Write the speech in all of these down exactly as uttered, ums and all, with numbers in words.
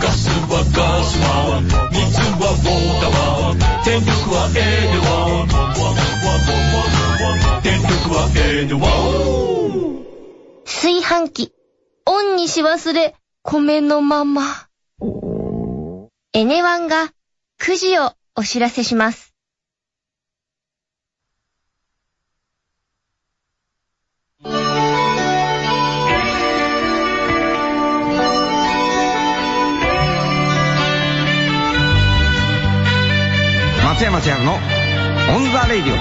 ガスはガスは水はウォーターは電力はエネは電力はエネは炊飯器オンにし忘れ米のまま。エネワンがくじをお知らせします。 松山千春のオンザレイディ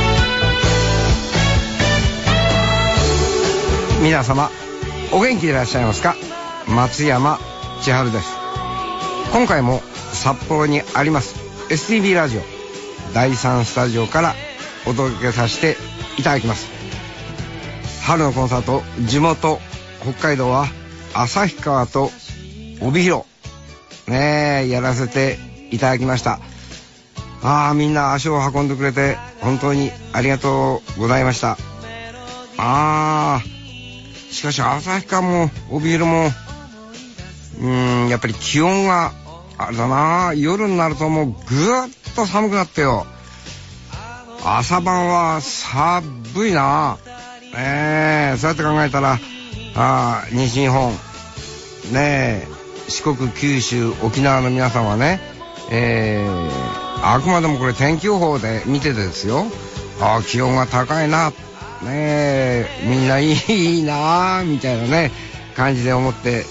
オ。皆様お元気でいらっしゃいますか。松山千春です。今回も札幌にあります エスティービー ラジオだいさんスタジオからお届けさせていただきます。春のコンサート、地元北海道は旭川と帯広ねえやらせていただきました。ああみんな足を運んでくれて本当にありがとうございました。ああしかし旭川も帯広もうーんやっぱり気温があれだな、夜になるともうぐーっと寒くなってよ。朝晩は寒いな。ええそうやって考えたらあ西日本ねえ四国九州沖縄の皆さんはねえーあくまでもこれ天気予報で見ててですよ。ああ気温が高いなねえみんないいなみたいなね感じで思って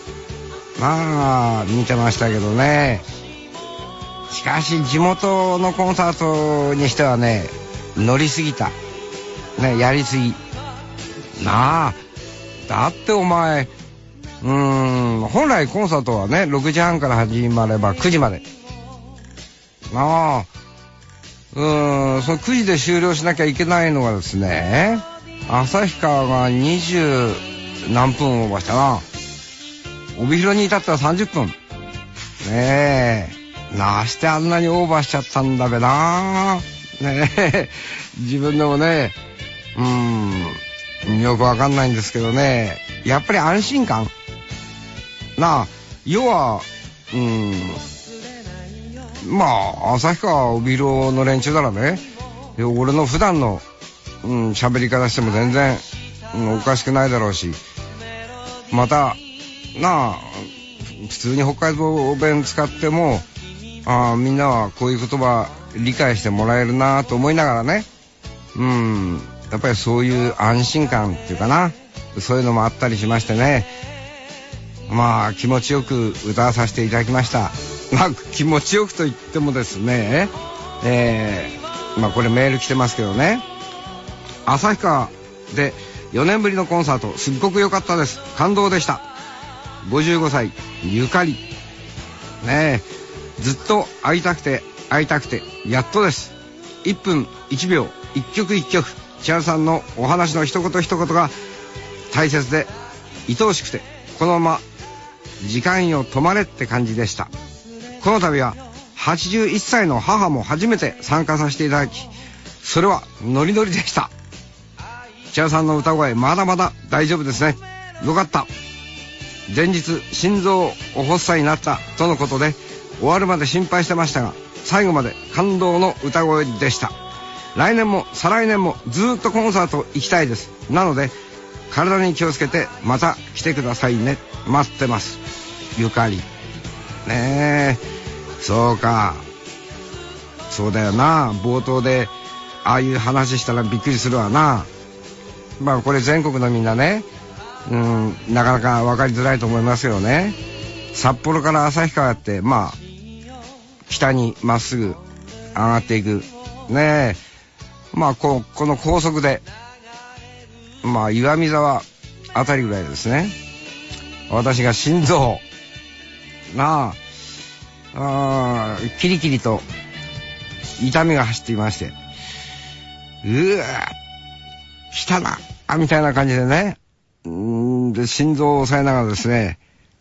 まあ見てましたけどね。しかし地元のコンサートにしてはね乗りすぎたねやりすぎなあ。だってお前うーん本来コンサートはねろくじはんから始まればくじまでなあ。うーんそのくじで終了しなきゃいけないのがですね旭川がにじゅう何分オーバーしたな。帯広に至ったらさんじゅっぷんねえなしてあんなにオーバーしちゃったんだべなねえ自分でもねうーんよくわかんないんですけどねやっぱり安心感なあ。要はうーんまあ旭川帯広の連中ならね俺の普段のうん喋り方しても全然、うん、おかしくないだろうしまたなあ普通に北海道弁使ってもあみんなはこういう言葉理解してもらえるなと思いながらねうんやっぱりそういう安心感っていうかなそういうのもあったりしましてねまあ気持ちよく歌わさせていただきました。まあ気持ちよくと言ってもですねえー、まあこれメール来てますけどね旭川でよねんぶりのコンサートすっごく良かったです。感動でした。ごじゅうごさいゆかりねえずっと会いたくて会いたくてやっとです。いっぷんいちびょう一曲一曲千春さんのお話の一言一言が大切で愛おしくてこのまま時間よ止まれって感じでした。この度ははちじゅういっさいの母も初めて参加させていただきそれはノリノリでした。千春さんの歌声まだまだ大丈夫ですね。よかった。前日心臓を発作になったとのことで終わるまで心配してましたが最後まで感動の歌声でした。来年も再来年もずっとコンサート行きたいです。なので体に気をつけてまた来てくださいね。待ってます。ゆかりねえそうかそうだよな。冒頭でああいう話したらびっくりするわな。まあこれ全国のみんなねうんなかなか分かりづらいと思いますよね。札幌から旭川ってまあ北にまっすぐ上がっていくねえまあ こ, この高速でまあ岩見沢あたりぐらいですね私が心臓なああキリキリと痛みが走っていましてうわ来たなあみたいな感じでねうんで心臓を抑えながらですね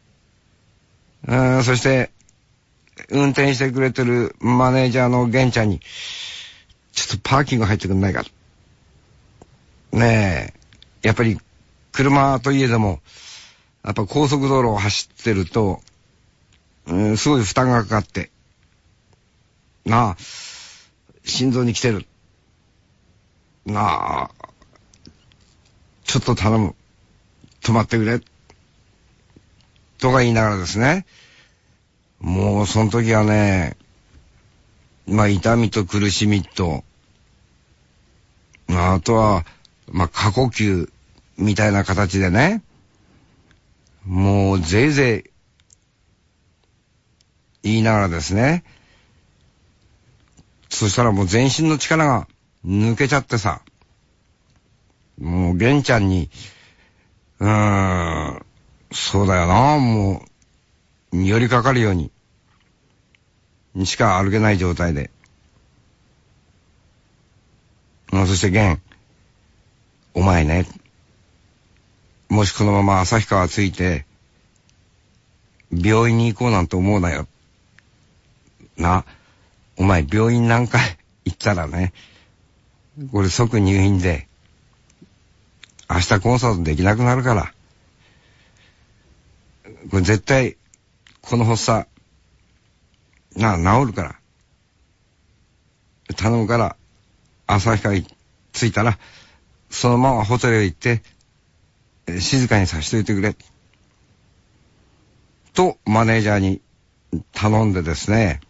うんそして運転してくれてるマネージャーの玄ちゃんにちょっとパーキング入ってくんないかねえやっぱり車といえどもやっぱ高速道路を走ってるとうん、すごい負担がかかって、なあ、心臓に来てる。なあ、ちょっと頼む。止まってくれ。とか言いながらですね。もうその時はね、まあ痛みと苦しみと、あとは、まあ過呼吸みたいな形でね、もうぜいぜい言いながらですね、そしたらもう全身の力が抜けちゃってさ、もう玄ちゃんに、うーん、そうだよな、もう、寄りかかるように、しか歩けない状態で。そして玄、お前ね、もしこのまま旭川ついて、病院に行こうなんて思うなよ。な、お前病院なんか行ったらね、これ即入院で、明日コンサートできなくなるから。これ絶対、この発作、な、治るから。頼むから、旭川着いたら、そのままホテルへ行って、静かにさしといてくれ。と、マネージャーに頼んでですね。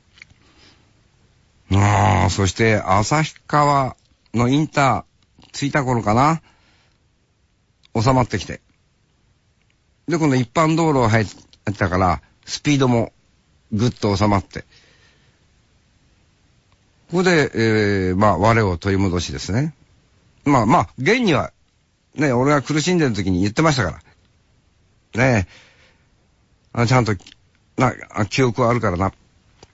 ああ、そして、旭川のインター着いた頃かな。収まってきて。で、今度一般道路を入ったから、スピードもぐっと収まって。ここで、えー、まあ、我を取り戻しですね。まあまあ、現には、ね、俺が苦しんでる時に言ってましたから。ねえ、あちゃんと、な、記憶はあるからな。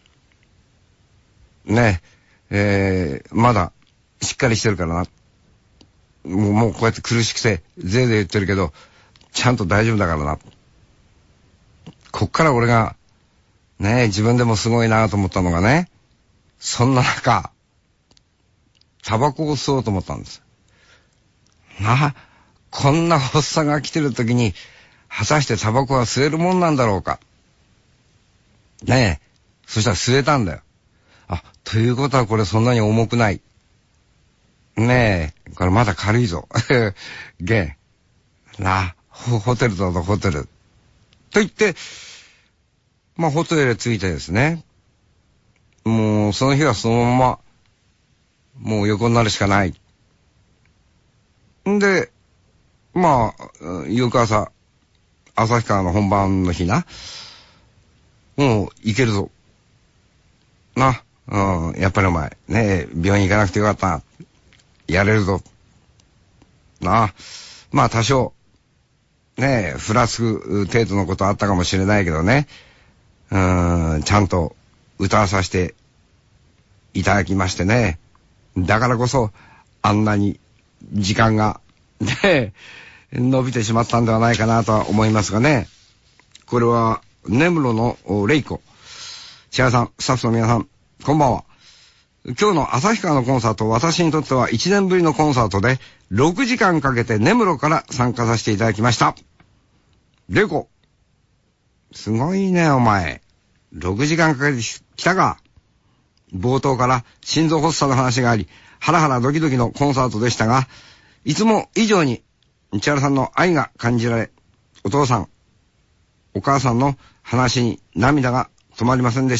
ねえ、えー、まだ、しっかりしてるからな。もう、もうこうやって苦しくて、ぜいぜい言ってるけど、ちゃんと大丈夫だからな。こっから俺が、ねえ、自分でもすごいなと思ったのがね、そんな中、タバコを吸おうと思ったんです。なあ、こんな発作が来てる時に、果たしてタバコは吸えるもんなんだろうか。ねえ、そしたら吸えたんだよ。あ、ということはこれそんなに重くない。ねえ、これまだ軽いぞ。ゲン。なあ、ホ、ホテルだぞ、ホテル。と言って、まあ、ホテルへ着いてですね。もう、その日はそのまま、もう横になるしかない。んで、まあ、翌朝、旭川の本番の日な。もう、行けるぞ。な、うん、やっぱりお前、ねえ、病院行かなくてよかった。やれるぞ。なあ、まあ多少、ねえ、ふらつく程度のことあったかもしれないけどね。うーん、ちゃんと歌わさせていただきましてね。だからこそ、あんなに時間が、ね、伸びてしまったんではないかなとは思いますがね。これは、根室のレイコ。千原さん、スタッフの皆さん、こんばんは。今日の旭川のコンサート、私にとってはいちねんぶりのコンサートで、ろくじかんかけて根室から参加させていただきました。レイコ。すごいね、お前。ろくじかんかけて来たか。冒頭から心臓発作の話があり、ハラハラドキドキのコンサートでしたが、いつも以上に、千原さんの愛が感じられ、お父さん、お母さんの話に涙が止まりませんでした。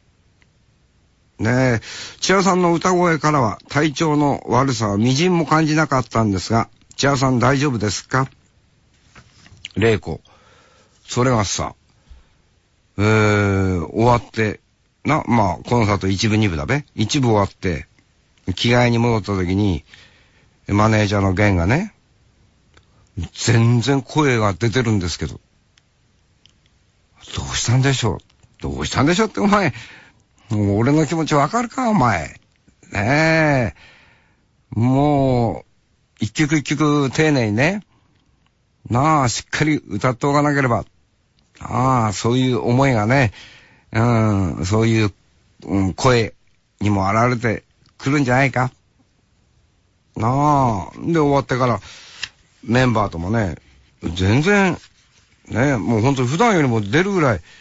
ねえ、千原さんの歌声からは体調の悪さはみじんも感じなかったんですが、千原さん大丈夫ですか？玲子。それがさ、えー、終わって、な、まあ、コンサート一部二部だべ。一部終わって、着替えに戻った時に、マネージャーのゲンがね、全然声が出てるんですけど、どうしたんでしょうどうしたんでしょうってお前、もう俺の気持ちわかるかお前。ねえ。もう、一曲一曲丁寧にね、なあ、しっかり歌っておかなければ。ああ、そういう思いがね、うん、そういう、うん、声にも現れてくるんじゃないか。なあ、で終わってからメンバーともね、全然、ね、もうほんと普段よりも出るぐらい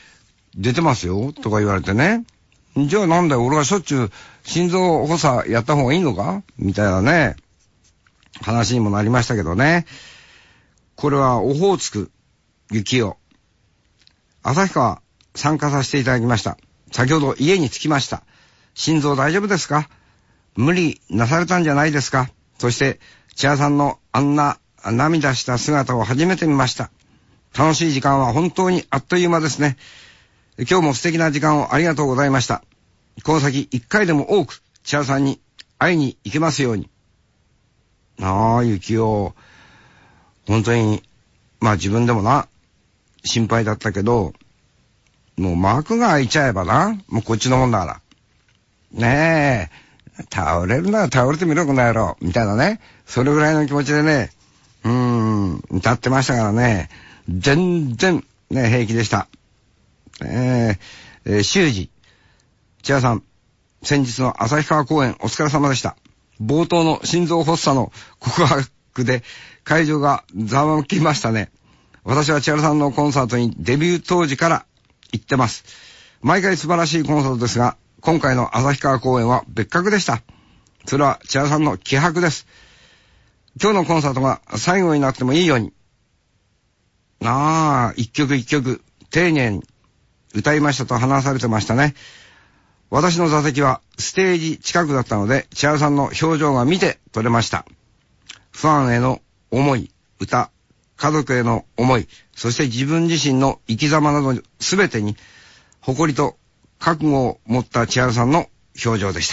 出てますよとか言われてね。じゃあなんだよ、俺はしょっちゅう心臓発作やった方がいいのかみたいなね、話にもなりましたけどね。これはオホーツク雪代旭川参加させていただきました。先ほど家に着きました。心臓大丈夫ですか？無理なされたんじゃないですか？そして千葉さんのあんな涙した姿を初めて見ました。楽しい時間は本当にあっという間ですね。今日も素敵な時間をありがとうございました。この先一回でも多く千葉さんに会いに行けますように。ああ、雪を本当にまあ自分でもな心配だったけど、もう幕が開いちゃえばな、もうこっちのもんだからねえ、倒れるなら倒れてみろこの野郎みたいなね、それぐらいの気持ちでね、うーん歌ってましたからね、全然ね平気でした。えー、えー、修二千葉さん、先日の旭川公演お疲れ様でした。冒頭の心臓発作の告白で会場がざわめきましたね。私は千原さんのコンサートにデビュー当時から行ってます。毎回素晴らしいコンサートですが、今回の旭川公演は別格でした。それは千原さんの気迫です。今日のコンサートが最後になってもいいように、ああ、一曲一曲丁寧に歌いましたと話されてましたね。私の座席はステージ近くだったので、千原さんの表情が見て取れました。ファンへの思い、歌、家族への思い、そして自分自身の生き様などすべてに誇りと覚悟を持った千原さんの表情でした。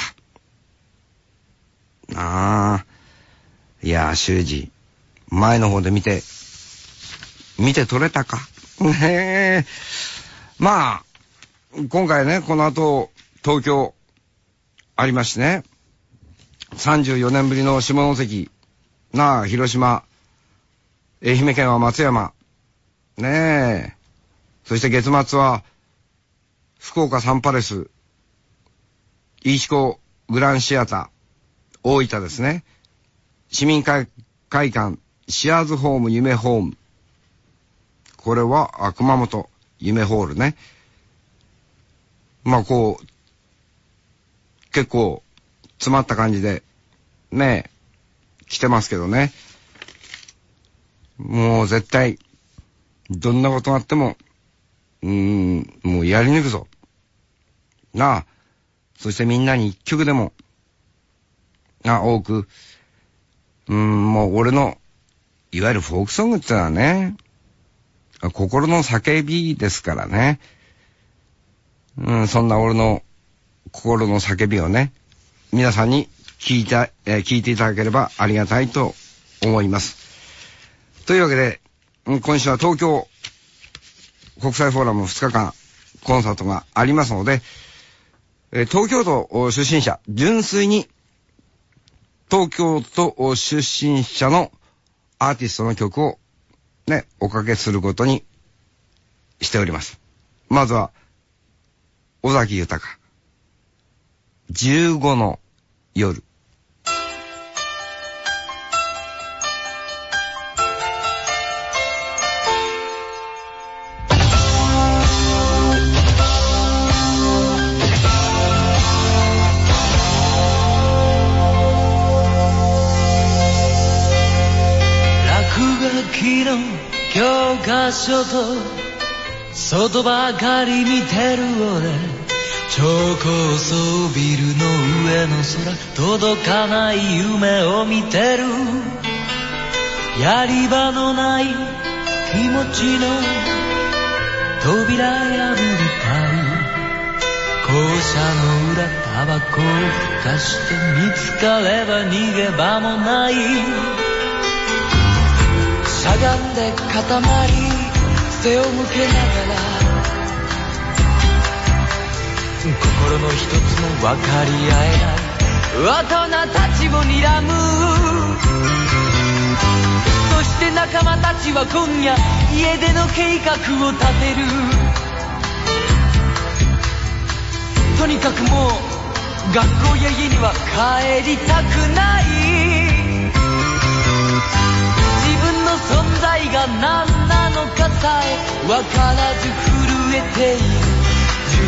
ああ、いやー、修二、前の方で見て、見て取れたか。へえ。まあ、今回ね、この後、東京、ありましてね。さんじゅうよねんぶりの下関、なあ、広島、愛媛県は松山、ねえ。そして月末は、福岡サンパレス、飯子グランシアター、大分ですね。市民会館、シアーズホーム夢ホーム。これは、熊本、夢ホールね。まあこう、結構、詰まった感じで、ねえ、来てますけどね。もう絶対、どんなことがあっても、うーん、もうやり抜くぞ。なあ。そしてみんなに一曲でも、な、多く、うーん、もう俺の、いわゆるフォークソングってのはね、心の叫びですからね。うん、そんな俺の心の叫びをね、皆さんに聞いた、えー、聞いていただければありがたいと思います。というわけで、今週は東京国際フォーラムふつかかんコンサートがありますので、えー、東京都出身者、純粋に東京都出身者のアーティストの曲をね、おかけすることにしております。まずは、尾崎豊、じゅうごの夜。 教科書と外ばかり見てる俺、超高層ビルの上の空、届かない夢を見てる。やり場のない気持ちの扉破りたい。校舎の裏タバコをふかして見つかれば逃げ場もない。しゃがんで固まり背を向けながら、心の一つも分かり合えない大人たちを睨む。そして仲間たちは今夜家出の計画を立てる。とにかくもう学校や家には帰りたくない。存在が何なのかさえ分からず震えている。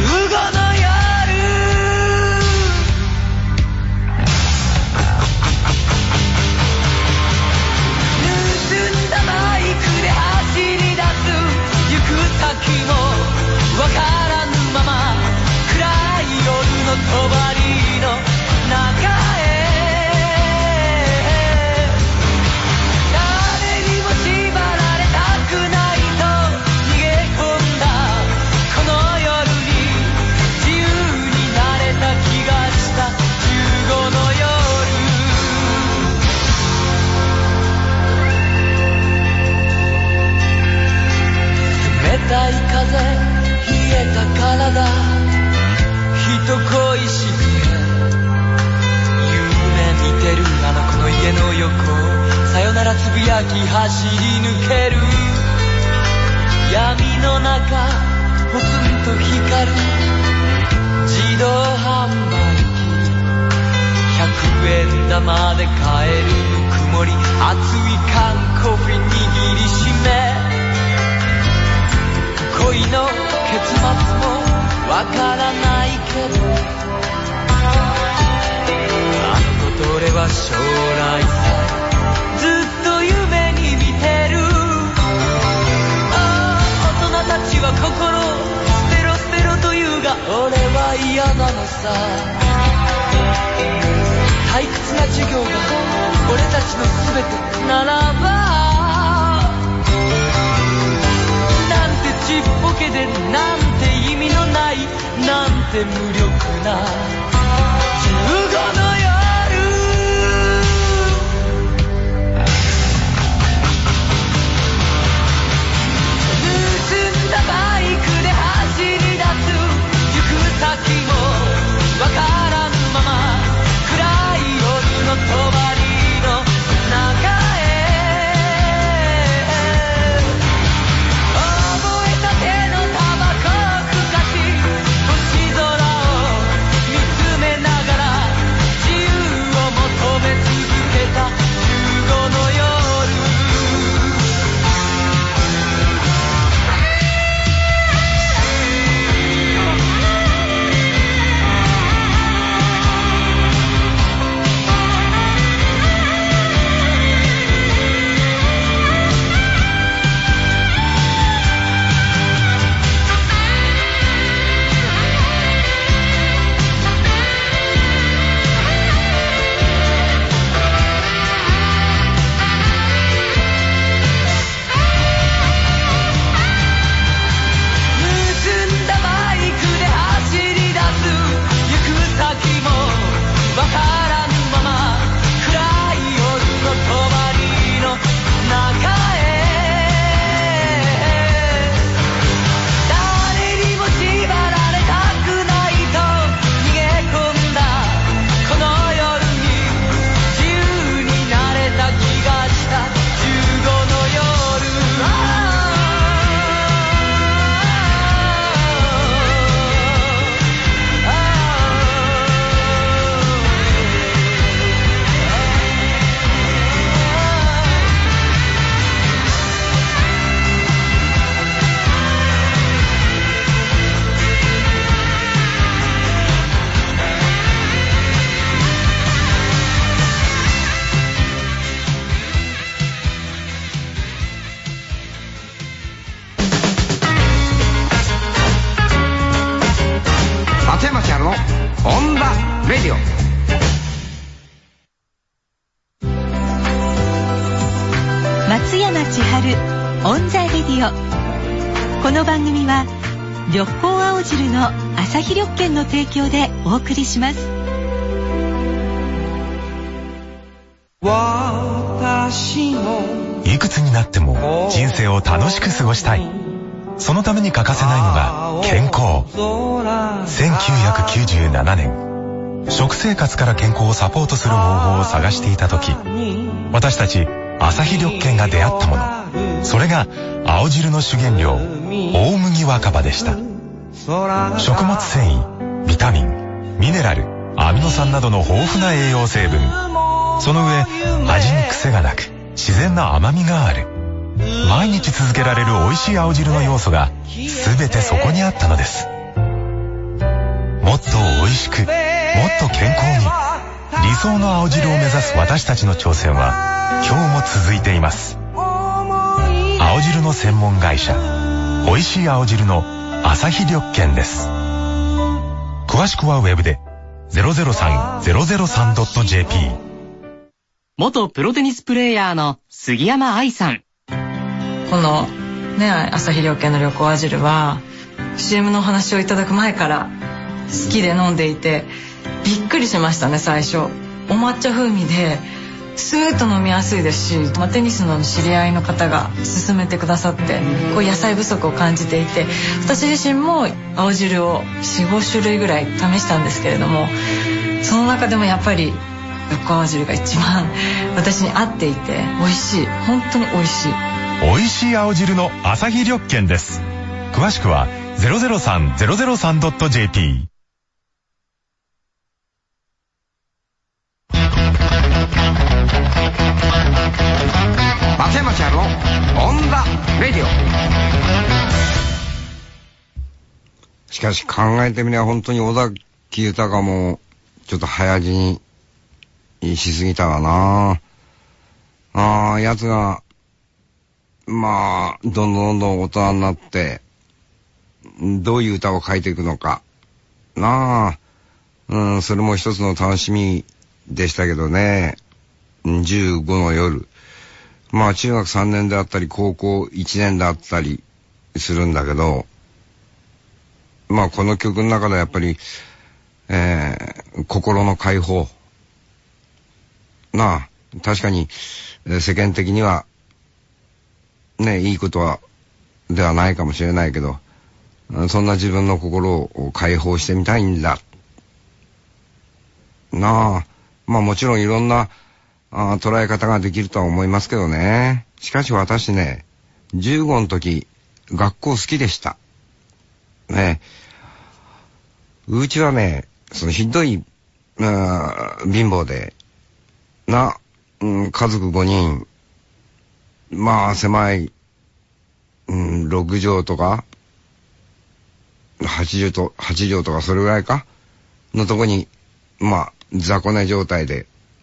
オンザレディオ。この番組は緑光青汁の朝日緑券の提供でお送りします。 いくつになっても人生を楽しく過ごしたい。そのために欠かせないのが健康。せんきゅうひゃくきゅうじゅうななねん、食生活から健康をサポートする方法を探していた時、私たち朝日緑券が出会ったもの、それが青汁の主原料、大麦若葉でした。食物繊維、ビタミン、ミネラル、アミノ酸などの豊富な栄養成分、その上味に癖がなく自然な甘みがある。毎日続けられる美味しい青汁の要素が全てそこにあったのです。 っと美味しく、もっと健康に、理想の青汁を目指す私たちの挑戦は今日も続いています。青汁の専門会社、おいしい青汁のアサヒ緑健です。詳しくはウェブで ゼロゼロさん ゼロゼロさん ドット ジェーピー。 元プロテニスプレーヤーの杉山愛さん。 このね、アサヒ緑健の緑黄汁は シーエム のお話をいただく前から好きで飲んでいて、びっくりしましたね。最初お抹茶風味でスーッと飲みやすいですし、テニスの知り合いの方が勧めてくださって、こう野菜不足を感じていて、私自身も青汁を よん,ご 種類ぐらい試したんですけれども、その中でもやっぱり緑黄青汁が一番私に合っていて美味しい。本当に美味しい。 美味しい青汁のアサヒ緑健です。詳しくは ゼロゼロさん ゼロゼロさん ドット ジェーピー。 松山千春のオンザレディオ。しかし考えてみれば本当に尾崎豊もちょっと早死にしすぎたわな。ああ、やつがまあどんどんどんどん大人になってどういう歌を書いていくのかなあ、うん、それも一つの楽しみでしたけどね。じゅうごの夜、まあ中学さんねんであったり高校いちねんであったりするんだけど、まあこの曲の中でやっぱり、えー、心の解放なあ、確かに世間的にはねいいことはではないかもしれないけど、そんな自分の心を解放してみたいんだなあ。まあもちろんいろんなあ捉え方ができるとは思いますけどね。しかし私ね、じゅうごの時学校好きでしたね。うちはね、そのひどい、うん、貧乏でな、うん、家族ごにん、まあ狭い、うん、ろく畳とかはち畳とはち畳とかそれぐらいかのとこに、まあ雑魚寝状態で、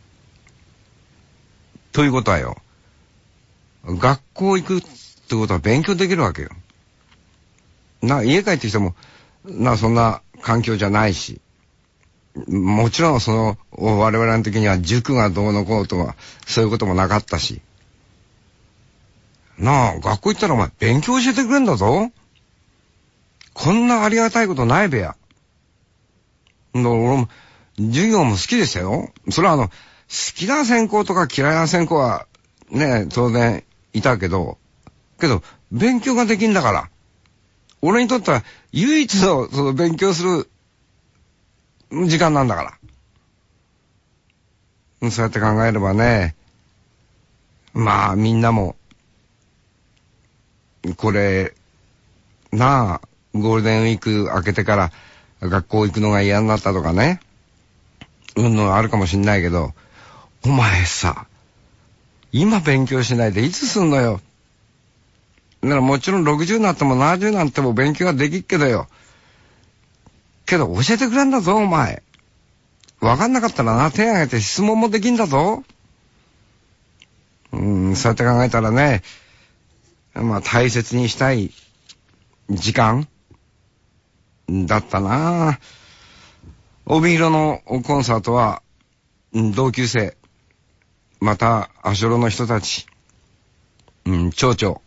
ということはよ、学校行くってことは勉強できるわけよ。な、家帰ってきてもな、そんな環境じゃないし、もちろんその我々の時には塾がどうのこうとかそういうこともなかったしなあ、学校行ったらお前勉強教えてくれんだぞ。こんなありがたいことないべや。俺も授業も好きでしたよ。それはあの好きな専攻とか嫌いな専攻はね当然いたけど、けど勉強ができんだから、俺にとっては唯一のその勉強する時間なんだから。そうやって考えればね、まあみんなもこれなあ、ゴールデンウィーク明けてから学校行くのが嫌になったとかね、うんのあるかもしんないけど、お前さ今勉強しないでいつすんのよ。だからもちろんろくじゅうになってもななじゅうになっても勉強はできっけどよ、けど教えてくれんだぞお前。わかんなかったらな、手挙げて質問もできんだぞ。うん、そうやって考えたらね、まあ大切にしたい時間だったな。帯広のコンサートは同級生、また足寄の人たち、うん、町長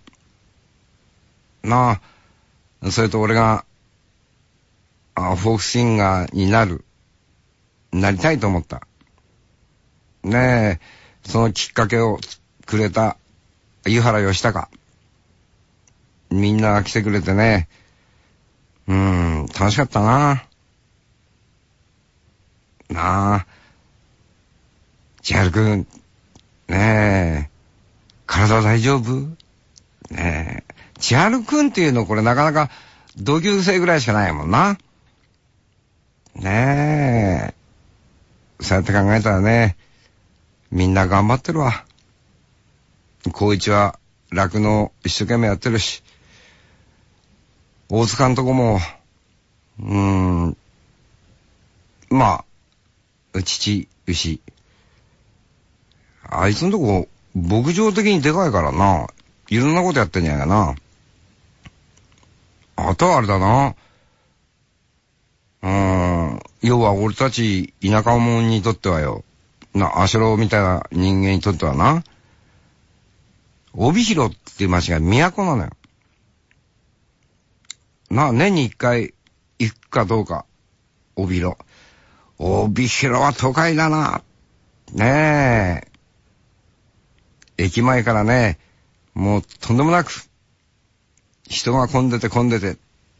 なあ、それと俺があフォークシンガーになるなりたいと思ったねえ。そのきっかけをくれた湯原義孝、みんなが来てくれてね、うん、楽しかったな。なあ、千春くん、ねえ、体大丈夫？ねえ、千春くんっていうのこれなかなか同級生ぐらいしかないもんな。ねえ、そうやって考えたらね、みんな頑張ってるわ。高一は酪農一生懸命やってるし、大塚んとこも、うーん、 まあ父牛、あいつのとこ牧場的にでかいからな、いろんなことやってんじゃないかな。あとはあれだな、うーん、要は俺たち田舎者にとってはよ、な、アシュロみたいな人間にとってはな、帯広っていう町が都なのよ。な、年に一回行くかどうか、帯広。帯広は都会だな。ねえ。駅前からね、もうとんでもなく、人が混んでて混んでて。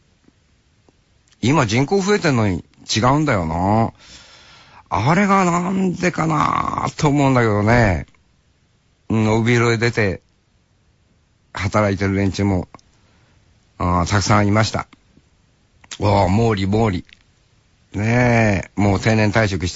今人口増えてんのに違うんだよな。あれがなんでかなと思うんだけどね。うん、帯広へ出て、働いてる連中も、あたくさんいました。おー、毛利毛利。ねえ、もう定年退職して。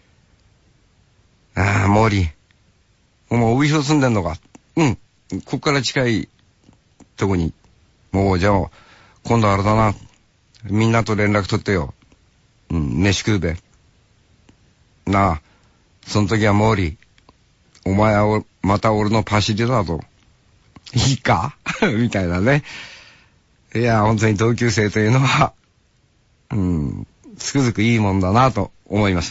ああ、毛利。お前帯広住んでんのか。うん、こっから近いとこに。もうじゃあ、今度あれだな。みんなと連絡取ってよ。うん、飯食うべ。なあ、その時は毛利。お前はまた俺のパシリだと。いいかみたいなね。いや、本当に同級生というのは、うん、つくづくいいもんだなと思います。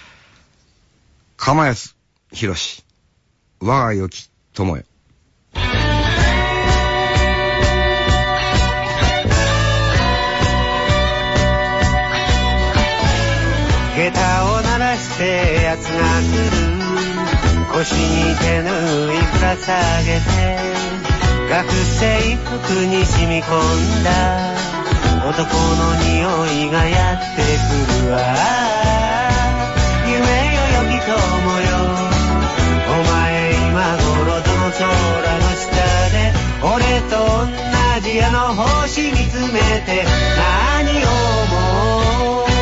釜安博士、我が良き友よ。 下駄を鳴らして奴が来る、腰に手ぬいぶら下げて、学生服に染み込んだ男の匂いがやってくるわ。夢よ良き友よ、お前今頃どの空の下で俺と同じあの星見つめて何を思う。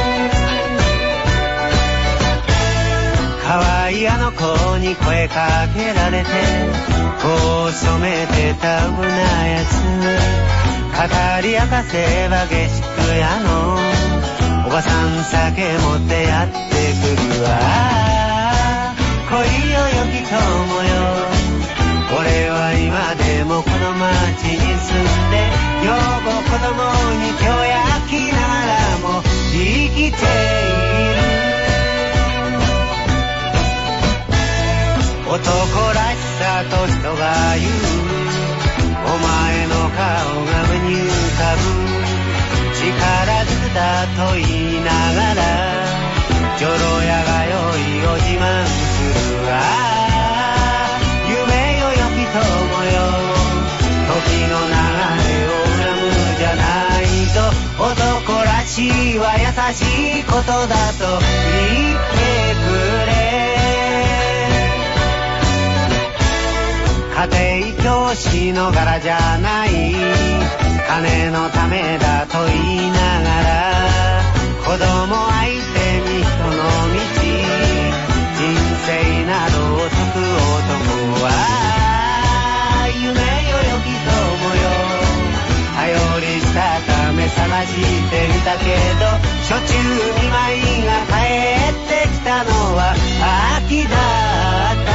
可愛いあの子に声かけられて、こう染めてたうなやつ、語り明かせば下宿屋のおばさん酒持ってやってくるわ。恋よ良き友よ、俺は今でもこの町に住んで、女房子供に今日焼きながらも生きている。男らしさと人が言う、お前の顔が目に浮かぶ。力ずくだと言いながら女郎屋がよいを自慢するわ。夢よ良き友よ、時の流れを恨むじゃないぞ。男らしいは優しいことだと言ってくれ。家庭教師の柄じゃない、金のためだと言いながら子供相手に人の道、人生などを解く男は夢よ良き友よ。頼りしたため探してみたけど、初中見舞いが帰ってきたのは秋だった。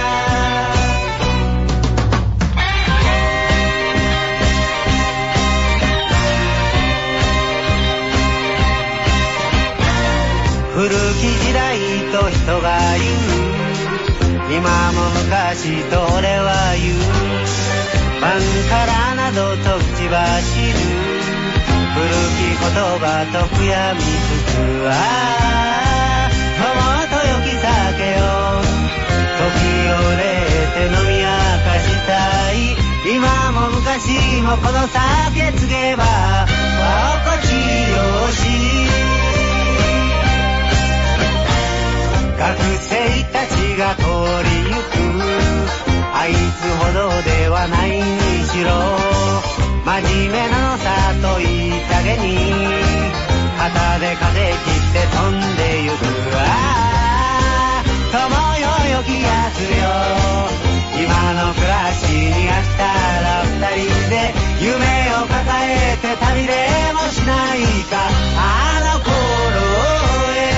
古き時代と人が言う、今も昔と俺は言う。バンカラなどと口走る、古き言葉と悔やみつつは友と良き酒を時をれて飲み明かしたい。今も昔もこの酒告げば心地よし。学生たちが通りゆく、あいつほどではないにしろ真面目なのさと言いたげに、肩で風切って飛んでゆくわ。友よ良きやつよ、今の暮らしに飽きたら二人で夢を抱えて旅でもしないか。あの頃へ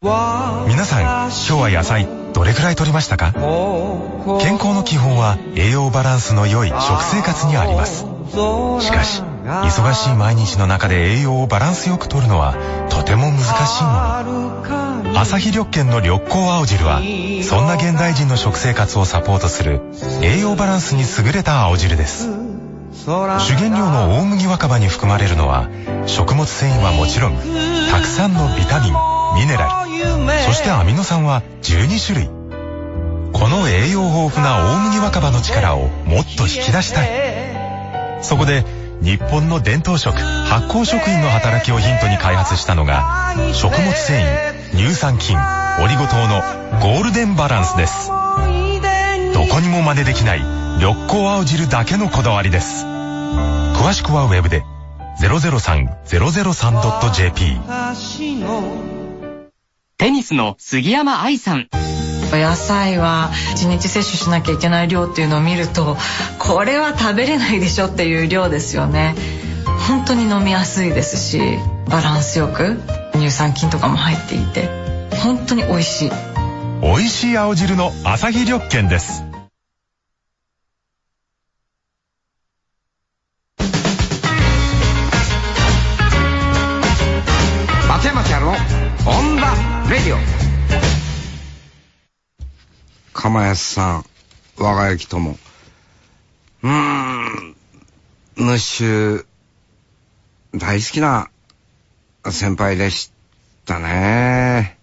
皆さん、今日は野菜どれくらい摂りましたか？健康の基本は栄養バランスの良い食生活にあります。しかし、忙しい毎日の中で栄養をバランスよく摂るのはとても難しいもの。アサヒ緑健の緑光青汁は、そんな現代人の食生活をサポートする栄養バランスに優れた青汁です。主原料の大麦若葉に含まれるのは、食物繊維はもちろん、たくさんのビタミン、ミネラル、そしてアミノ酸はじゅうにしゅるい。この栄養豊富な大麦若葉の力をもっと引き出したい。そこで、日本の伝統食、発酵食品の働きをヒントに開発したのが、食物繊維、乳酸菌、オリゴ糖のゴールデンバランスです。どこにも真似できない緑光青汁だけのこだわりです。詳しくはウェブで ゼロゼロさん ゼロゼロさん ドット ジェーピー。 テニスの杉山愛さん。 野菜はいちにち摂取しなきゃいけない量っていうのを見ると、これは食べれないでしょっていう量ですよね。本当に飲みやすいですし、バランスよく乳酸菌とかも入っていて、本当に美味しい。 美味しい青汁のアサヒ緑健です。 松山千春のオンザレディオ。釜安さん、我が焼きとも。うーん、ムッシュ、大好きな先輩でしたね。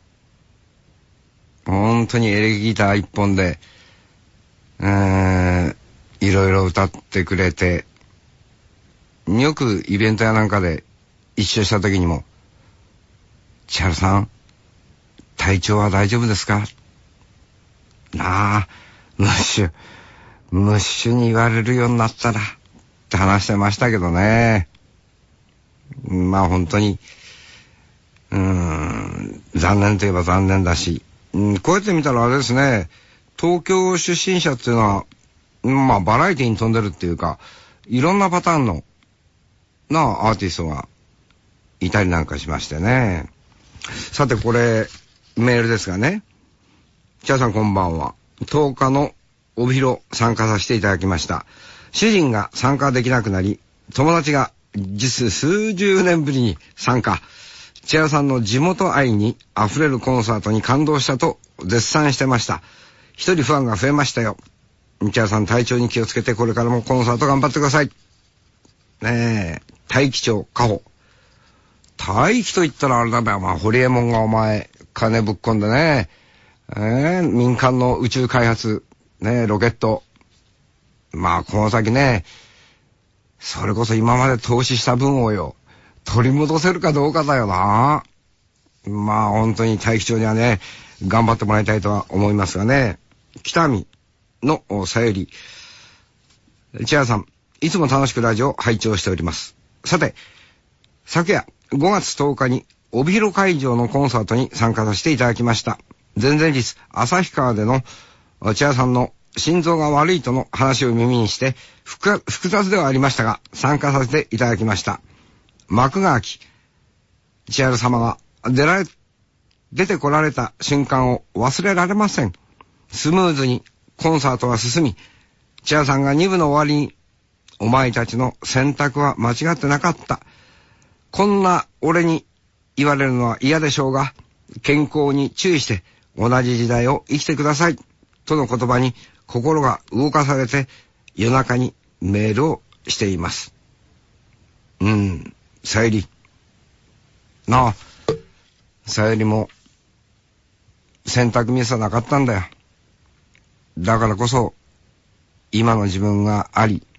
本当にエレキギター一本で、えー、いろいろ歌ってくれて、よくイベントやなんかで一緒した時にも、千春さん、体調は大丈夫ですか？なあ、ムッシュ、ムッシュに言われるようになったら、って話してましたけどね。まあ本当に、うーん、残念といえば残念だし、うん、こうやって見たらあれですね、東京出身者っていうのは、まあバラエティに富んでるっていうか、いろんなパターンの、なあ、アーティストがいたりなんかしましてね。さてこれ、メールですがね。千春さんこんばんは。とおかの帯広参加させていただきました。主人が参加できなくなり、友達が実数十年ぶりに参加。千春さんの地元愛に溢れるコンサートに感動したと絶賛してました。一人ファンが増えましたよ。千春さん体調に気をつけてこれからもコンサート頑張ってください。ねえ、大気町加穂。大気と言ったらあれだべ、まあ、ホリエモンがお前、金ぶっ込んでね、えー、民間の宇宙開発、ね、ロケット。まあ、この先ね、それこそ今まで投資した分をよ、取り戻せるかどうかだよな。まあ、本当に大気町にはね、頑張ってもらいたいとは思いますがね。北見のさゆり。千春さん、いつも楽しくラジオを拝聴しております。さて、昨夜ごがつとおかに帯広会場のコンサートに参加させていただきました。前々日、旭川での千春さんの心臓が悪いとの話を耳にして複雑ではありましたが参加させていただきました。幕が開き、千春様が出られ、出てこられた瞬間を忘れられません。スムーズにコンサートは進み、千春さんがに部の終わりに、お前たちの選択は間違ってなかった。こんな俺に言われるのは嫌でしょうが、健康に注意して同じ時代を生きてください。との言葉に心が動かされて夜中にメールをしています。うん、さゆり。なあ、さゆりも選択ミスはなかったんだよ。だからこそ今の自分があり。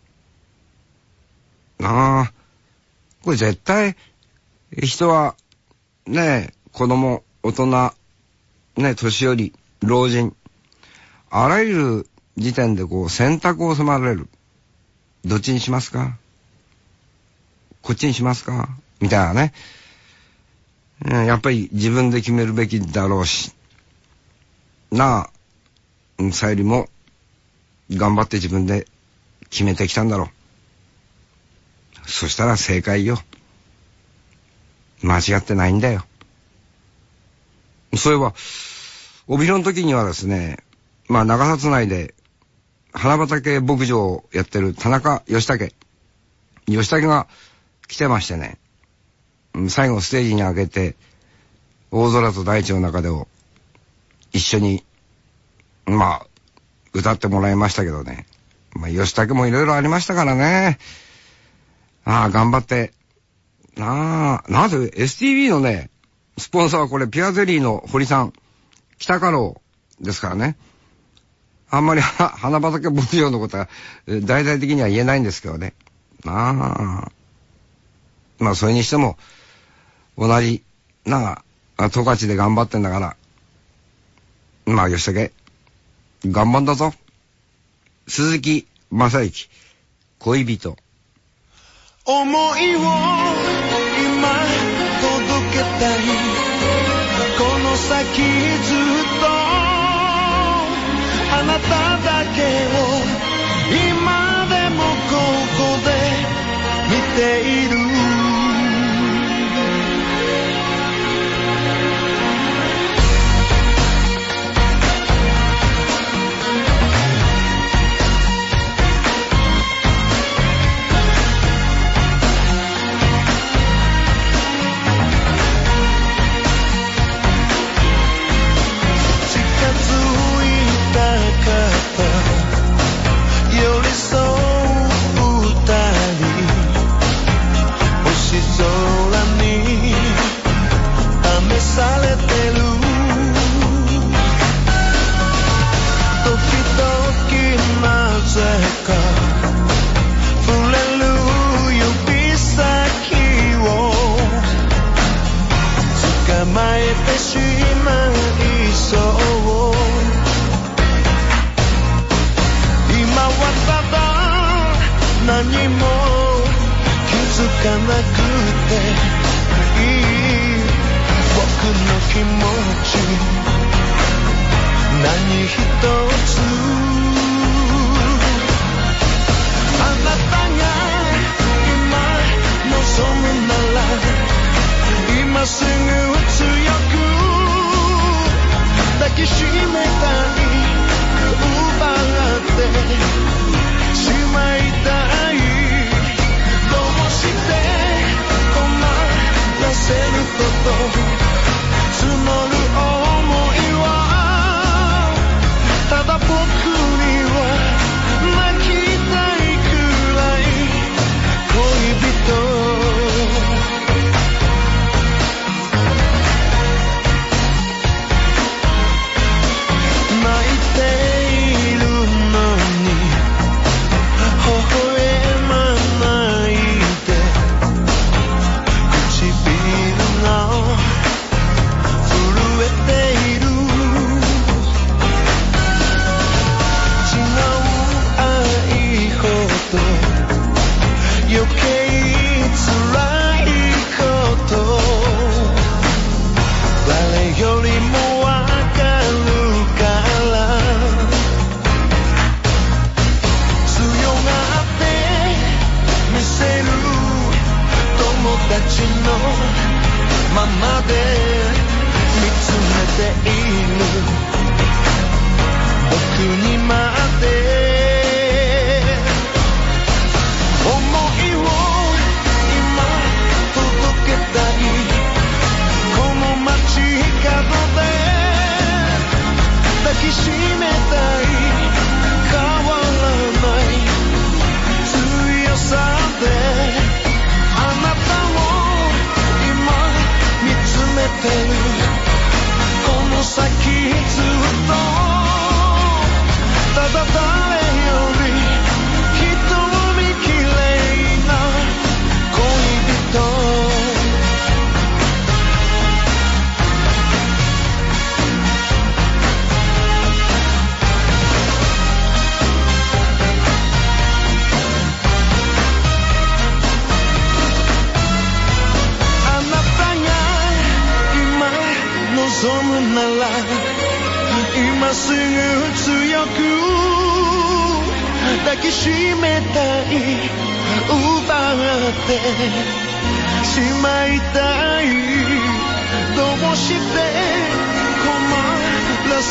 なあ、これ絶対人はねえ、子供、大人、ねえ、年寄り、老人、あらゆる時点でこう選択を迫られる。どっちにしますか？こっちにしますか？みたいなね。うん、やっぱり自分で決めるべきだろうし。なあ、さゆりも頑張って自分で決めてきたんだろう。そしたら正解よ。間違ってないんだよ。 そういえば帯広の時にはですね、まあ長札内で花畑牧場をやってる田中義武義武が来てましてね、最後ステージに上げて大空と大地の中でを一緒にまあ歌ってもらいましたけどね、まあ義武もいろいろありましたからね。ああ頑張ってなあ、なんで エスティービー のねスポンサーはこれピュアゼリーの堀さん、北家老ですからね。あんまり花畑牧場のことは大々的には言えないんですけどね。なあ、まあそれにしても同じなあ十勝で頑張ってんだから、まあ吉武頑張んだぞ。鈴木正幸、恋人。 思いを今届けたい、この先ずっとあなただけを今でもここで見ている。抱きしめたい、奪ってしまいたい、どうして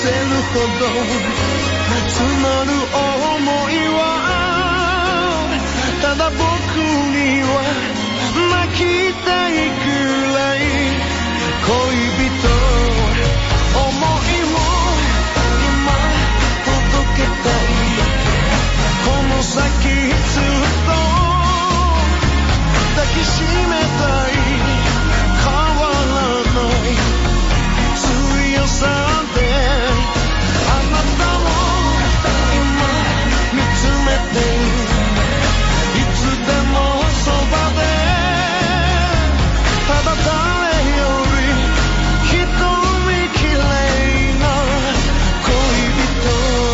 せるほど募る想いはただ僕には泣きたいくらい恋人思いを今届けたいこの先ずっと抱きしめたい変わらない強さであなたを今見つめていつでもそばでただ誰より一人きれいな恋人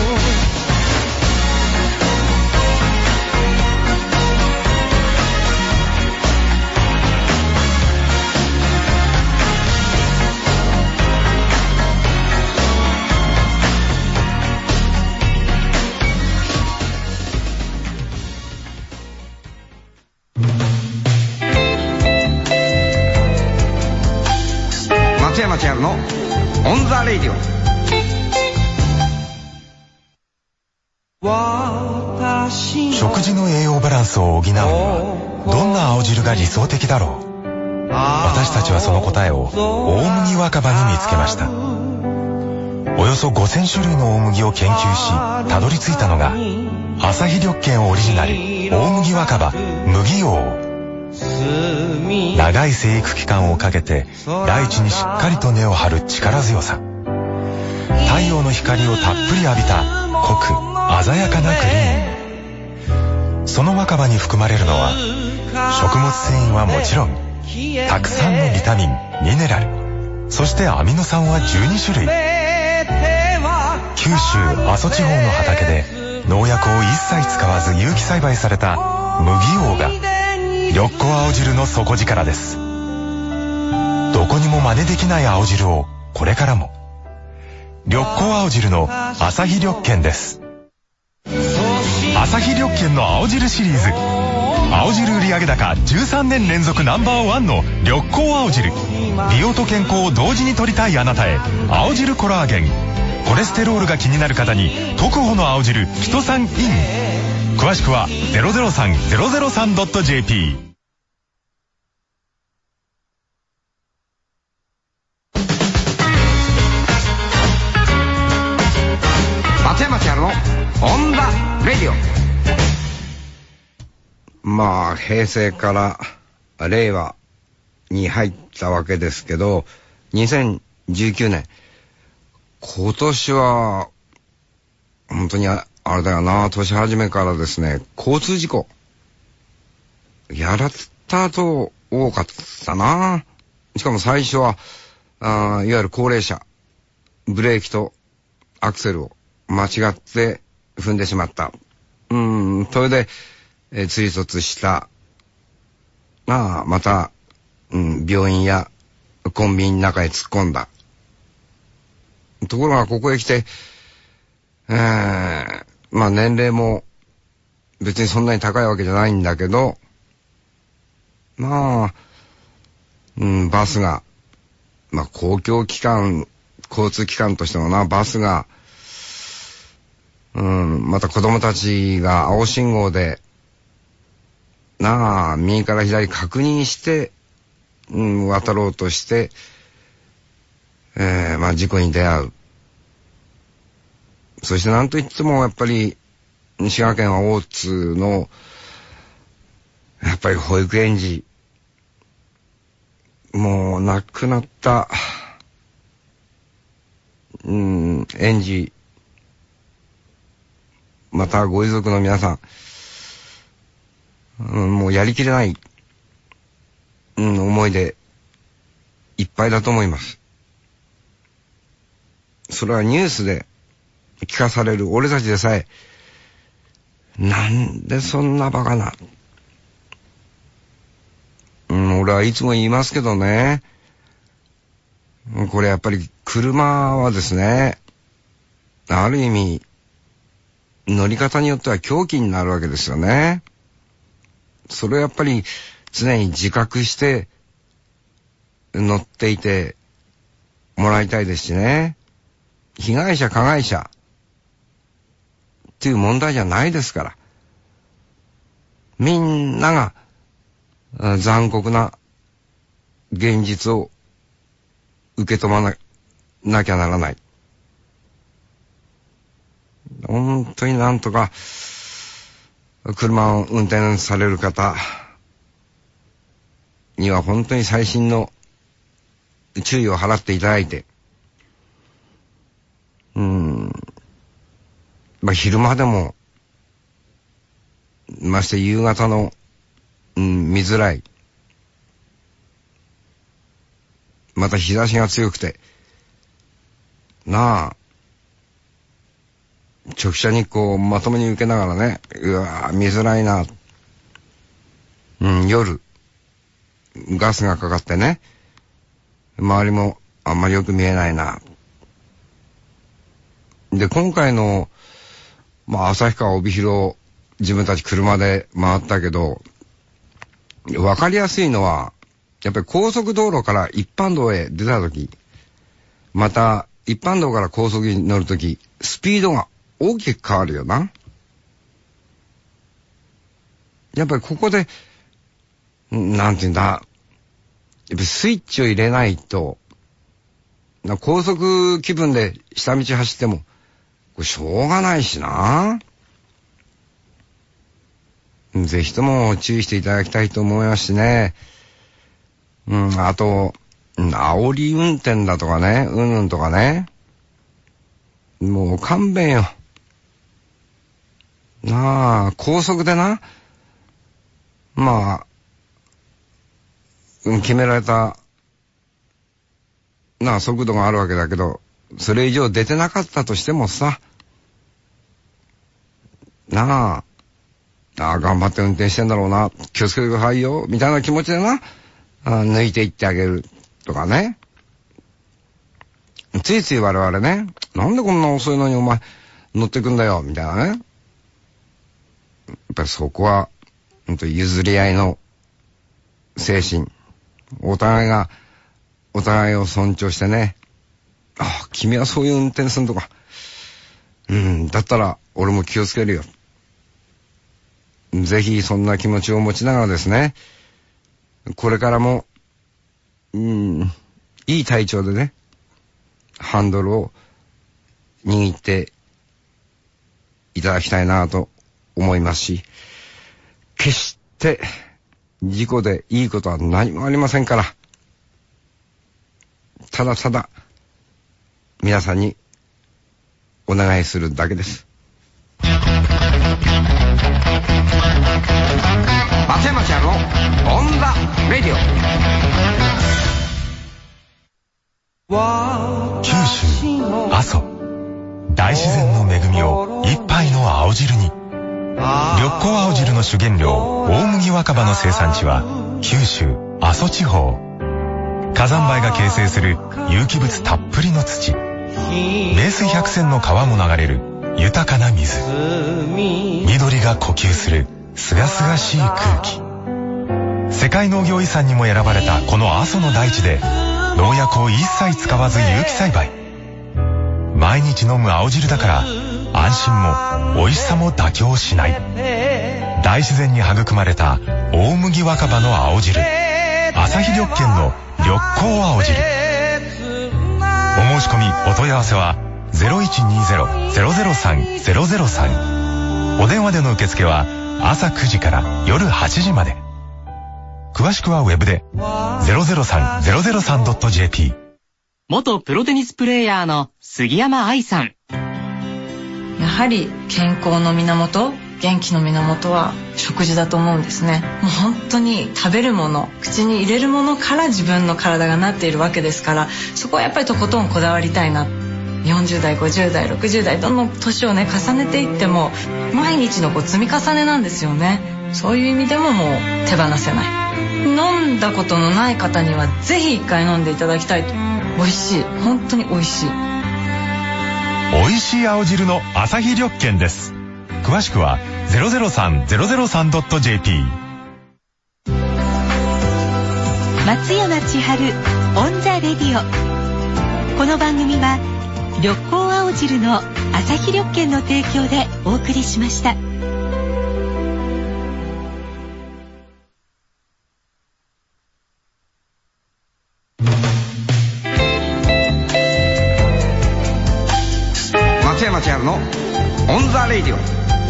松山千春のオンザレディオ。 食事の栄養バランスを補うにはどんな青汁が理想的だろう。私たちはその答えを大麦若葉に見つけました。およそごせん種類の大麦を研究したどり着いたのが朝日緑健オリジナル大麦若葉麦王。長い生育期間をかけて大地にしっかりと根を張る力強さ、太陽の光をたっぷり浴びた濃く鮮やかなグリーン。その若葉に含まれるのは食物繊維はもちろんたくさんのビタミンミネラル、そしてアミノ酸はじゅうに種類。九州阿蘇地方の畑で農薬を一切使わず有機栽培された麦王が緑子青汁の底力です。どこにも真似できない青汁をこれからも。緑子青汁の朝日緑健です。朝日緑健の青汁シリーズ、青汁売上高じゅうさんねん連続ナンバーワンの緑子青汁。美容と健康を同時に取りたいあなたへ、青汁コラーゲン。コレステロールが気になる方に特保の青汁キトサンイン。詳しくは ゼロゼロさん ゼロゼロさん ドット ジェーピー。 松山千春のオンザレディオ。まあ平成から令和に入ったわけですけど、にせんじゅうきゅうねん今年は本当にあれだよな、年始めからですね、交通事故やらったと多かったな。しかも最初はあいわゆる高齢者、ブレーキとアクセルを間違って踏んでしまった。うん、それで、えー、追突した。まあ、また、うん、病院やコンビニの中へ突っ込んだ。ところがここへ来て、えー、まあ年齢も別にそんなに高いわけじゃないんだけど、まあ、うん、バスが、まあ公共機関、交通機関としてもな、バスが、うん、また子供たちが青信号で、なあ、右から左確認して、うん、渡ろうとして、えー、まあ事故に出会う。そして何といってもやっぱり滋賀県は大津のやっぱり保育園児、もう亡くなったうん園児、またご遺族の皆さん、うん、もうやりきれない、うん、思いでいっぱいだと思います。それはニュースで聞かされる俺たちでさえ、なんでそんなバカな、うん、俺はいつも言いますけどね、これやっぱり車はですね、ある意味乗り方によっては凶器になるわけですよね。それをやっぱり常に自覚して乗っていてもらいたいですしね。 被害者加害者っていう問題じゃないですから。みんなが残酷な現実を受け止まな、なきゃならない。本当になんとか車を運転される方には本当に細心の注意を払っていただいて、うーん、まあ昼間でもまして夕方の、うん、見づらい、また日差しが強くてなあ、直射日光をまともに受けながらね、うわぁ見づらいな、うん、夜ガスがかかってね、周りもあんまりよく見えないな。で、今回のまあ旭川帯広自分たち車で回ったけど、わかりやすいのはやっぱり高速道路から一般道へ出たとき、また一般道から高速に乗るとき、スピードが大きく変わるよな。やっぱりここでなんていうんだ、やっぱスイッチを入れないと、高速気分で下道走ってもこれしょうがないしな。ぜひとも注意していただきたいと思いますしね。うん、あと、煽り運転だとかね、うんぬんとかね。もう勘弁よ。なあ、高速でな、まあ、決められた、なあ、速度があるわけだけど、それ以上出てなかったとしてもさ、なあ、ああ、頑張って運転してんだろうな、気をつけてくださいよ、みたいな気持ちでな、あ抜いていってあげるとかね。ついつい我々ね、なんでこんな遅いのにお前乗ってくんだよ、みたいなね。やっぱりそこは、ほんと譲り合いの精神。お互いが、お互いを尊重してね。ああ、君はそういう運転するとか。うん、だったら俺も気をつけるよ。ぜひそんな気持ちを持ちながらですね、これからも、うん、いい体調でね、ハンドルを握っていただきたいなと思いますし、決して事故でいいことは何もありませんから、ただただ皆さんにお願いするだけです。松山千春のオンザレディオ。九州阿蘇、大自然の恵みを一杯の青汁に。緑光青汁の主原料大麦若葉の生産地は九州阿蘇地方。火山灰が形成する有機物たっぷりの土、名水百選の川も流れる豊かな水、緑が呼吸するすがすがしい空気。世界農業遺産にも選ばれたこの阿蘇の大地で農薬を一切使わず有機栽培。毎日飲む青汁だから安心も美味しさも妥協しない。大自然に育まれた大麦若葉の青汁、旭緑県の緑光青汁。お申し込みお問い合わせは ゼロいちにゼロ ゼロゼロさん ゼロゼロさん。 お電話での受付は朝くじから夜はちじまで。詳しくはウェブで ゼロゼロさん ゼロゼロさん ドット ジェーピー。 元プロテニスプレーヤーの杉山愛さん。 やはり健康の源、元気の源は食事だと思うんですね。もう本当に食べるもの、口に入れるものから自分の体がなっているわけですから、そこはやっぱりとことんこだわりたいな。よんじゅう代、ごじゅう代、ろくじゅう代、どんどん年をね重ねていっても毎日のこう積み重ねなんですよね。そういう意味でももう手放せない。飲んだことのない方にはぜひ一回飲んでいただきたいと。美味しい、本当に美味しい。 美味しい青汁の旭緑県です。詳しくは ゼロゼロさん ゼロゼロさん ドット ジェーピー。 松山千春オンザレディオ。この番組は緑光青汁の朝日緑券の提供でお送りしました。 松山千春のオンザレイディオ。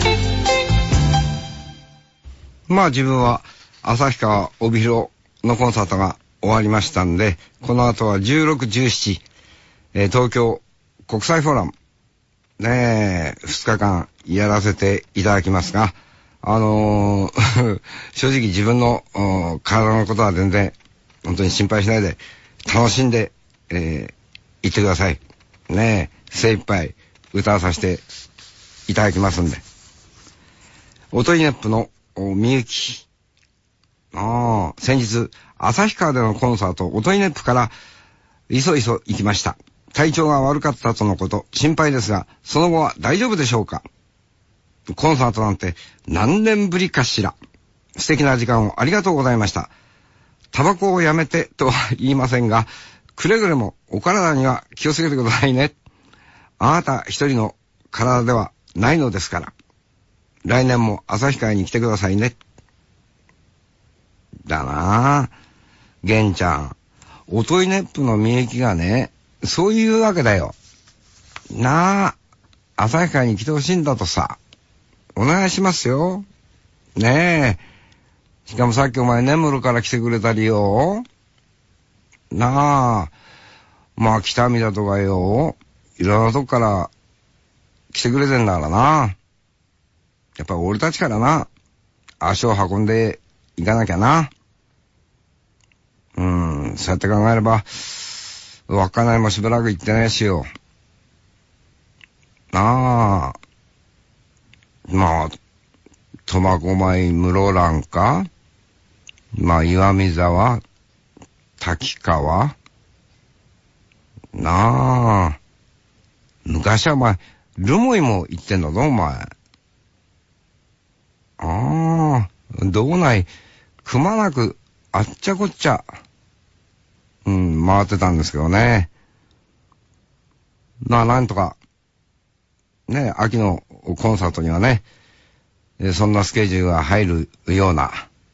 まあ自分は旭川帯広のコンサートが終わりましたんで、この後はじゅうろく、じゅうしち、えー、東京国際フォーラムねえふつかかんやらせていただきますが、あのー、正直自分の体のことは全然本当に心配しないで楽しんで、えー、行ってくださいねえ。精一杯歌わさせていただきますんで。音イネップのみゆき、ああ先日旭川でのコンサート、音イネップからいそいそ行きました。体調が悪かったとのこと、心配ですがその後は大丈夫でしょうか。コンサートなんて何年ぶりかしら。素敵な時間をありがとうございました。タバコをやめてとは言いませんが、くれぐれもお体には気をつけてくださいね。あなた一人の体ではないのですから、来年も旭川に来てくださいね。だなぁ、玄ちゃん、音イネップのみゆきがね、そういうわけだよなあ。旭川に来てほしいんだとさ、お願いしますよねえ。しかもさっきお前根室から来てくれたりよなあ。まあ北見だとかよ、いろんなとこから来てくれてんだからな。やっぱ俺たちからな、足を運んでいかなきゃな。うん、そうやって考えれば稚内もしばらく行ってないしよなあ。まあ苫小牧室蘭か、まあ岩見沢、滝川なあ。昔はお前留萌も行ってんだぞお前。ああ、道内くまなくあっちゃこっちゃうん回ってたんですけどね。まあなんとかね、秋のコンサートにはね、そんなスケジュールが入るような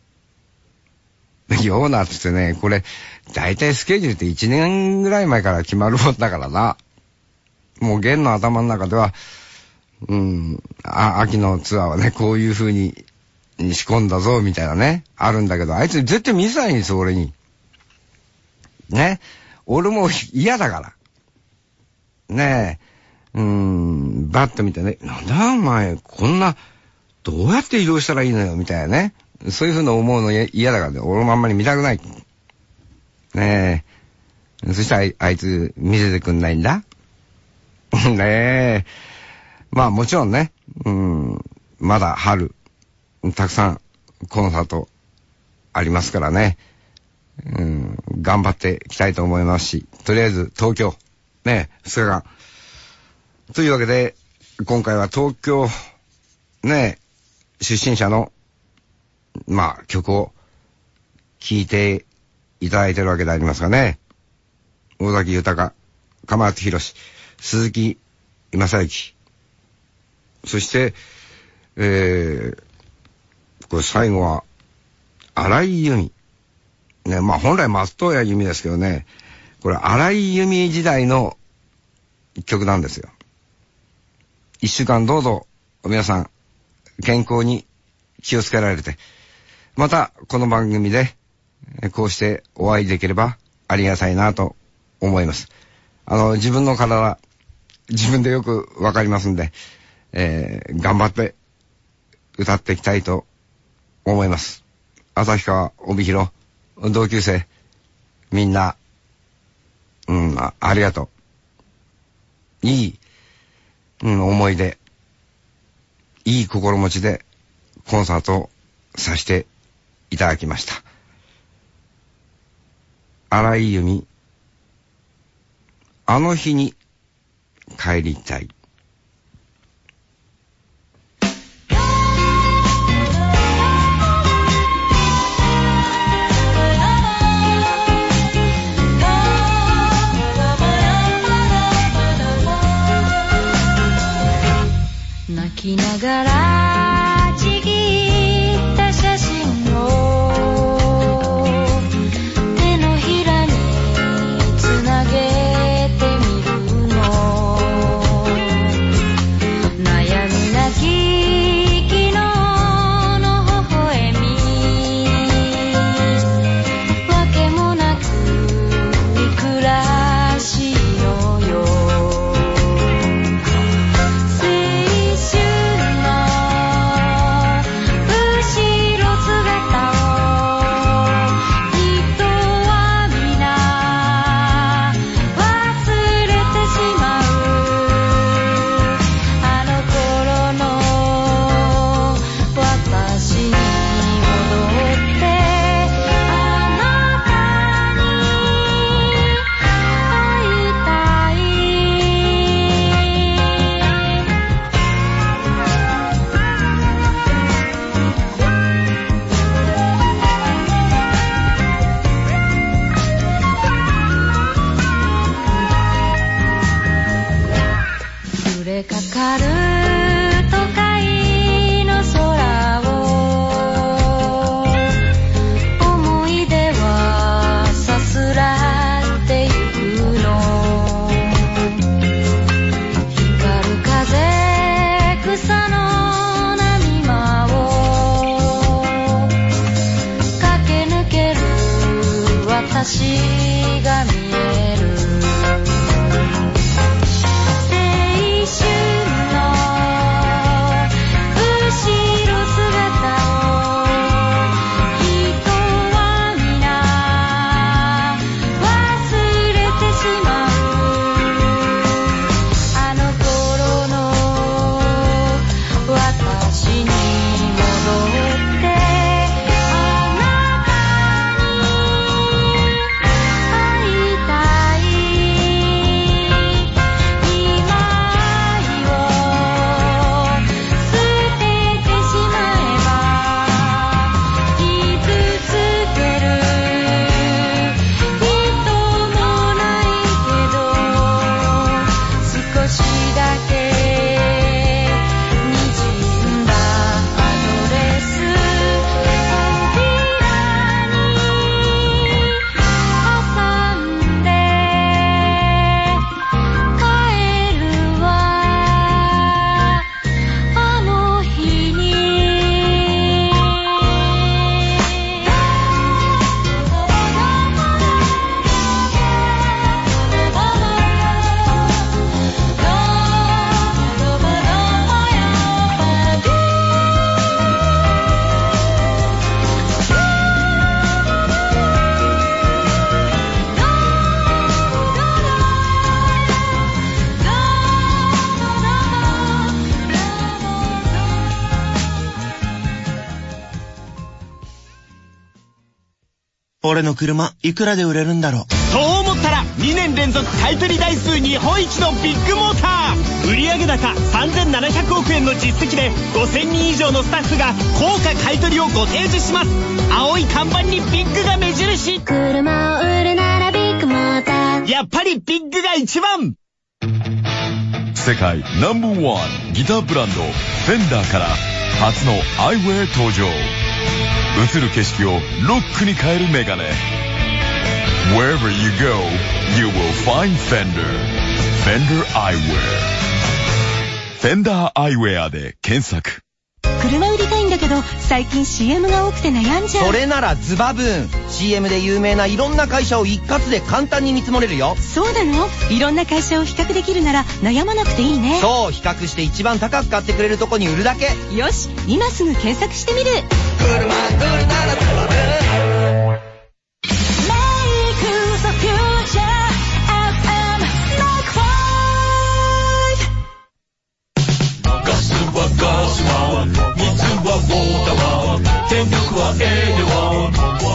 ようなって言ってね、これだいたいスケジュールっていちねんぐらい前から決まるもんだからな。もう弦の頭の中ではうんあ秋のツアーはねこういう風に仕込んだぞみたいなねあるんだけど、あいつ絶対見せないんですよ俺にね。俺も嫌だからねえ。うーんバッと見てね、なんだお前こんなどうやって移動したらいいのよみたいなね、そういう風に思うの嫌だからね、俺もあんまり見たくないねえ。そしたら あ, あいつ見せてくんないんだねえ。まあもちろんね、うんまだ春たくさんコンサートありますからね、うん頑張っていきたいと思いますし、とりあえず東京ねふつかかんというわけで、今回は東京ね出身者のまあ曲を聴いていただいてるわけでありますがね、尾崎豊、鎌松博、鈴木正幸、そして、えー、これ最後は荒井由実ね。まあ本来松任谷由実ですけどね、これ荒井由実時代の曲なんですよ。一週間どうぞ皆さん健康に気をつけられて、またこの番組でこうしてお会いできればありがたいなと思います。あの自分の体自分でよくわかりますんで、えー、頑張って歌っていきたいと思います。旭川帯広同級生みんな、うん、あ、ありがとう。いい、うん、思い出、いい心持ちでコンサートをさせていただきました。荒井由実、あの日に帰りたい。 ながらちぎった写真を手のひらにつなげてみるの。悩みなき昨日の微笑み、わけもなくいくらしようよ。かかる都会の空を思い出はさすらってゆくの。光る風草の波間を駆け抜ける私が見える。 俺の車いくらで売れるんだろう。 そう思ったらにねん連続買取台数日本一のビッグモーター。売上高さんぜんななひゃくおくえんの実績でごせんにん以上のスタッフが高価買取をご提示します。青い看板にビッグが目印。 車を売るならビッグモーター。 やっぱりビッグが一番。 世界ナンバーワンギターブランドフェンダーから初のアイウェア登場。映る景色をロックに変えるメガネ。 Wherever you go, you will find Fender. Fender Eyewear。 Fender Eyewear で検索。 車売りたいんだけど最近 シーエム が多くて悩んじゃう。 それならズバブーン シーエム で有名ないろんな会社を一括で簡単に見積もれるよ。 そうなの？いろんな会社を比較できるなら悩まなくていいね。 そう、比較して一番高く買ってくれるとこに売るだけ。 よし、今すぐ検索してみる。 車売るならズバブーン。 Make the futureエフエムガスはガスは水はウォーターは電力はエネワ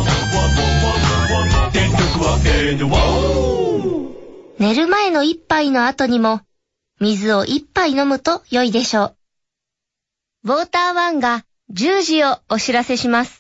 電力はエネワ。 寝る前の一杯の後にも水を一杯飲むと良いでしょう。ウォーターワンがじゅうじをお知らせします。